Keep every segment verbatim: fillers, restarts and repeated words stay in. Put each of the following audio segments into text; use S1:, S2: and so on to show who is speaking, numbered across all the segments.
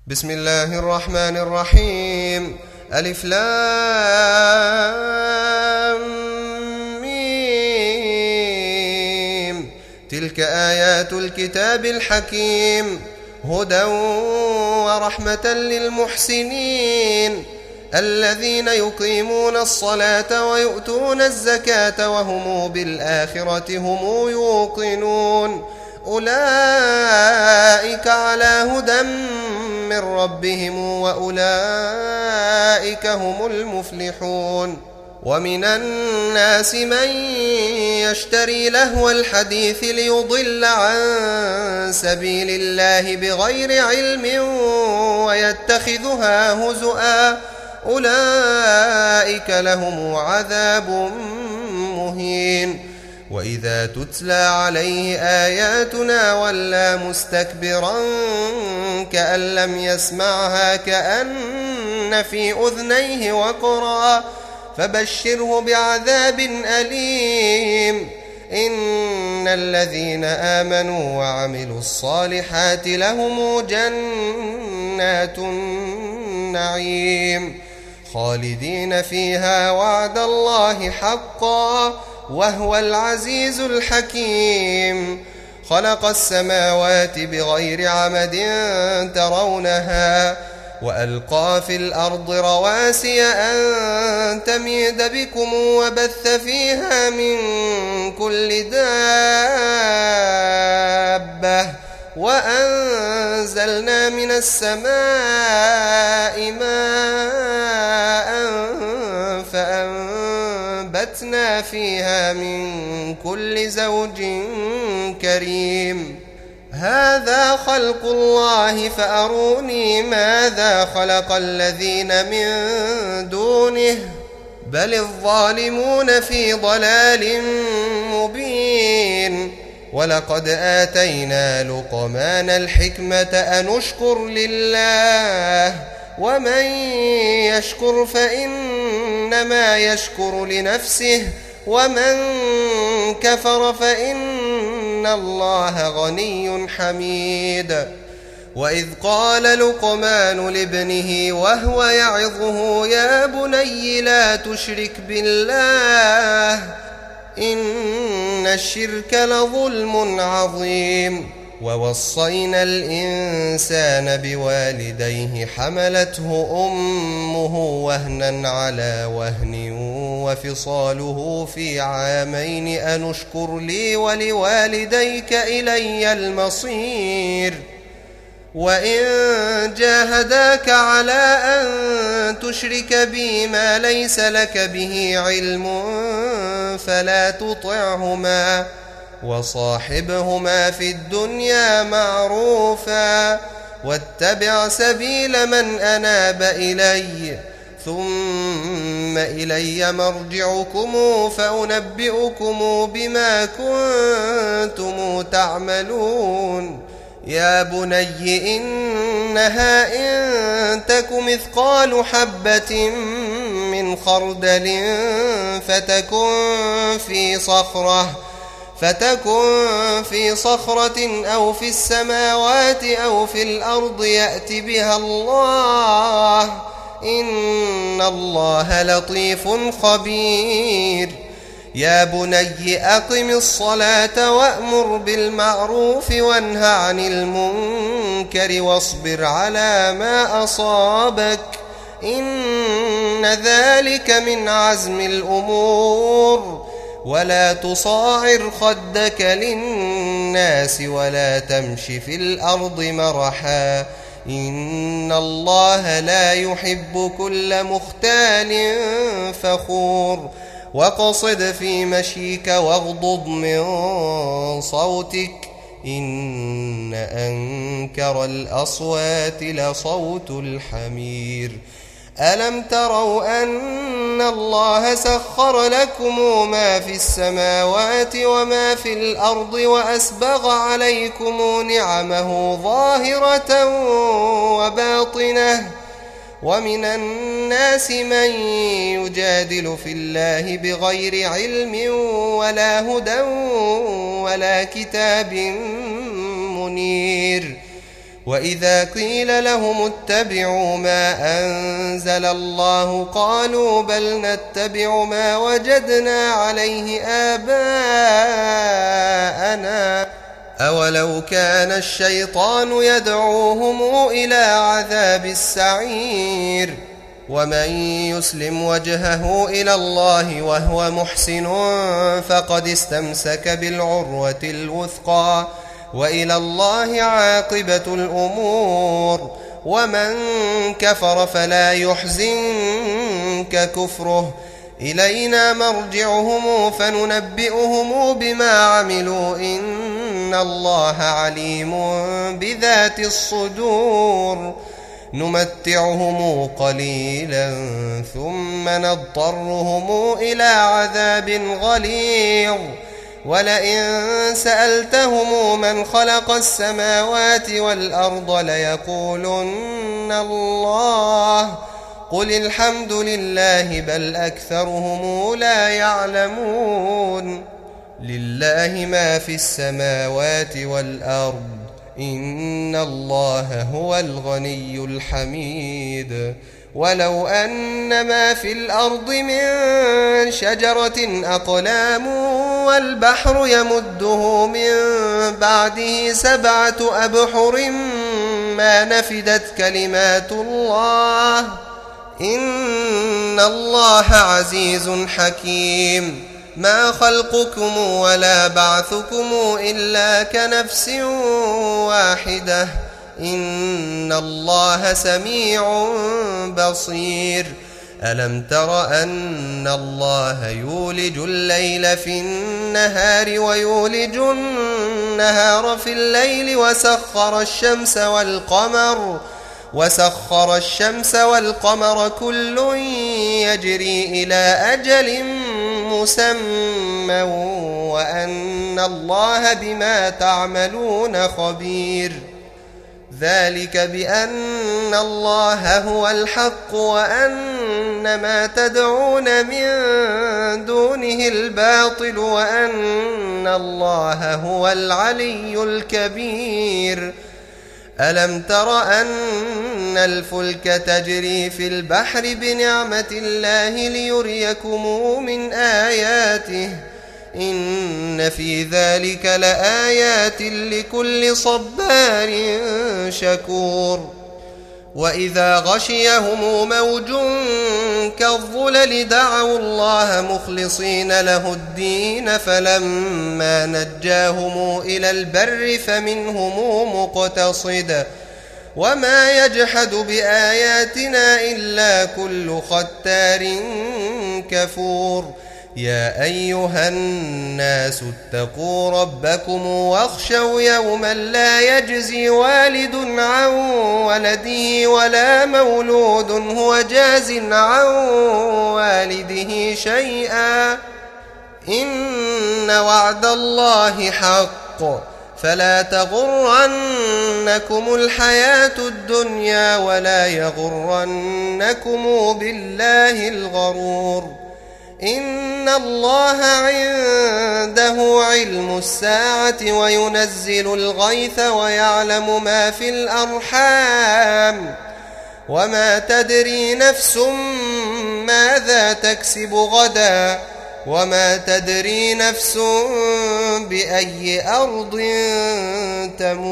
S1: بسم الله الرحمن الرحيم. ألف لام ميم. تلك آيات الكتاب الحكيم، هدى ورحمة للمحسنين الذين يقيمون الصلاة ويؤتون الزكاة وهم بالآخرة هم يوقنون. أولئك على هدى من ربهم وأولئك هم المفلحون. ومن الناس من يشتري لهو الحديث ليضل عن سبيل الله بغير علم ويتخذها هزؤا، أولئك لهم عذاب مهين. وإذا تتلى عليه آياتنا ولى مستكبرا كأن لم يسمعها كأن في أذنيه وقرا، فبشره بعذاب أليم. إن الذين آمنوا وعملوا الصالحات لهم جنات النعيم خالدين فيها، وعد الله حقا وهو العزيز الحكيم. خلق السماوات بغير عمد ترونها وألقى في الأرض رواسي أن تميد بكم وبث فيها من كل دابة، وأنزلنا من السماء ماء فأنبتنا فيها من كل زوج كريم. هذا خلق الله فأروني ماذا خلق الذين من دونه، بل الظالمون في ضلال مبين. ولقد آتينا لقمان الحكمة أن اشكر لله، ومن يشكر فإنما يشكر لنفسه، ومن كفر فإن الله غني حميد. وإذ قال لقمان لابنه وهو يعظه يا بني لا تشرك بالله إن الشرك لظلم عظيم. ووصينا الإنسان بوالديه حملته أمه وهنا على وهن وفصاله في عامين أن اشكر لي ولوالديك إلي المصير. وإن جاهداك على أن تشرك بي ما ليس لك به علم فلا تطعهما، وصاحبهما في الدنيا معروفا، واتبع سبيل من أناب إلي، ثم إلي مرجعكم فأنبئكم بما كنتم تعملون. يا بني إنها إن تك مثقال حبة من خردل فتكن في صخرة فتكن في صخرة أو في السماوات أو في الأرض يأت بها الله، إن الله لطيف خبير. يا بني أقم الصلاة وأمر بالمعروف وانه عن المنكر واصبر على ما أصابك، إن ذلك من عزم الأمور. ولا تصاعر خدك للناس ولا تمش في الأرض مرحا، إن الله لا يحب كل مختال فخور. وقصد في مشيك واغضض من صوتك، إن أنكر الأصوات لصوت الحمير. ألم تروا أن الله سخر لكم ما في السماوات وما في الأرض وأسبغ عليكم نعمه ظاهرة وباطنة، ومن الناس من يجادل في الله بغير علم ولا هدى ولا كتاب منير. وإذا قيل لهم اتبعوا ما أنزل الله قالوا بل نتبع ما وجدنا عليه آباءنا أولو كان الشيطان يدعوهم إلى عذاب السعير ومن يسلم وجهه إلى الله وهو محسن فقد استمسك بالعروة الوثقى وإلى الله عاقبة الأمور ومن كفر فلا يحزنك كفره إلينا مرجعهم فننبئهم بما عملوا إن الله عليم بذات الصدور نمتعهم قليلا ثم نضطرهم إلى عذاب غليظ ولئن سألتهم من خلق السماوات والأرض ليقولن الله قل الحمد لله بل أكثرهم لا يعلمون لله ما في السماوات والأرض إن الله هو الغني الحميد ولو أن ما في الأرض من شجرة أقلام والبحر يمده من بعده سبعة أبحر ما نفدت كلمات الله إن الله عزيز حكيم ما خلقكم ولا بعثكم إلا كنفس واحدة إن الله سميع بصير ألم تر أن الله يولج الليل في النهار ويولج النهار في الليل وسخر الشمس والقمر وسخر الشمس والقمر كل يجري إلى أجل مسمى وأن الله بما تعملون خبير ذلك بأن الله هو الحق وأن ما تدعون من دونه الباطل وأن الله هو العلي الكبير ألم تر أن الفلك تجري في البحر بنعمة الله ليريكم من آياته إن في ذلك لآيات لكل صبار شكور وإذا غشيهم موج كالظلل دعوا الله مخلصين له الدين فلما نجاهم إلى البر فمنهم مقتصد وما يجحد بآياتنا إلا كل ختار كفور يا أيها الناس اتقوا ربكم واخشوا يوما لا يجزي والد عن ولده ولا مولود هو جاز عن والده شيئا إن وعد الله حق فلا تغرنكم الحياة الدنيا ولا يغرنكم بالله الغرور إن الله عنده علم الساعة وينزل الغيث ويعلم ما في الأرحام وما تدري نفس ماذا تكسب غدا وما تدري نفس بأي أرض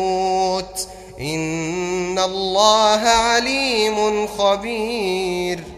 S1: تموت إن الله عليم خبير